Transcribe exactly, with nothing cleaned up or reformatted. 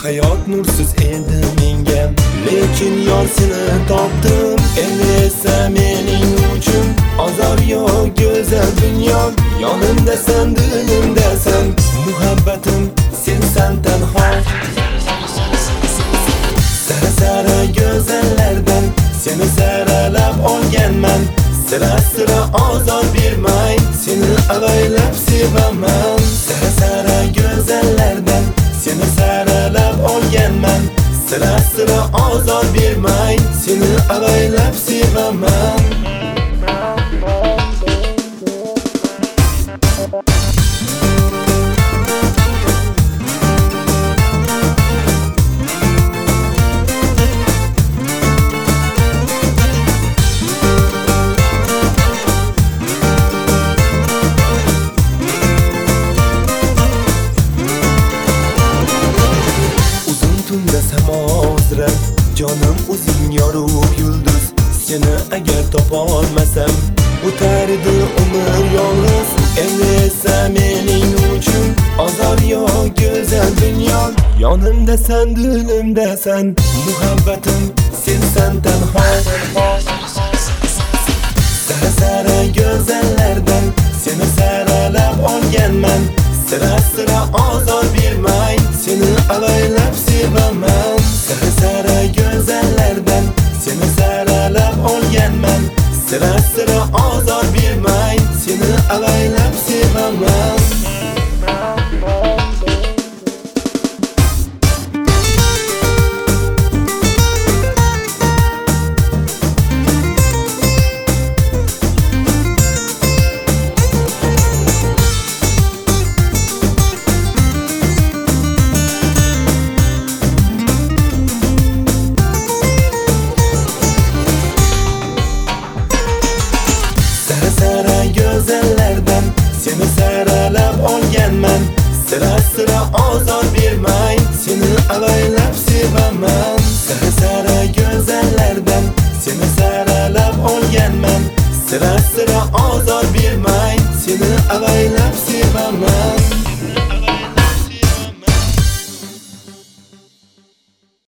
Hayot nursiz edi menga, lekin yor seni topdim. Endi esa mening uchun azor yo'q go'zal dunyo. Yonimdasan, dilimdasan, muhabbatim sensan tanho. Sara sara go'zallardan seni saralab olganman. Sira sira azor bermay, seni avaylab sevaman. Sara sara go'zallardan seni saralab olganman. Sira sira azor bermay, seni avaylab sevaman. Canım o'zing yorug' yulduz, seni agar topa olmasam o'tardi umr yolg'iz. Endi esa mening uchun azor yo'q go'zal dunyo. Yonimdasan, dilimdasan, muhabbatim sensan tanho. Sara sara go'zallardan seni saralab olganman. Sira sira azor bermay, seni avaylab sevaman. Sara sara go'zallardan seni saralab olganman. Sira sira azor bermay, seni avaylab sevaman. Go'zallardan seni saralab olganman. Sira sira azor bermay, seni avaylab sevaman. Sara sara go'zallardan seni saralab olganman. Sira sira azor bermay, seni avaylab sevaman.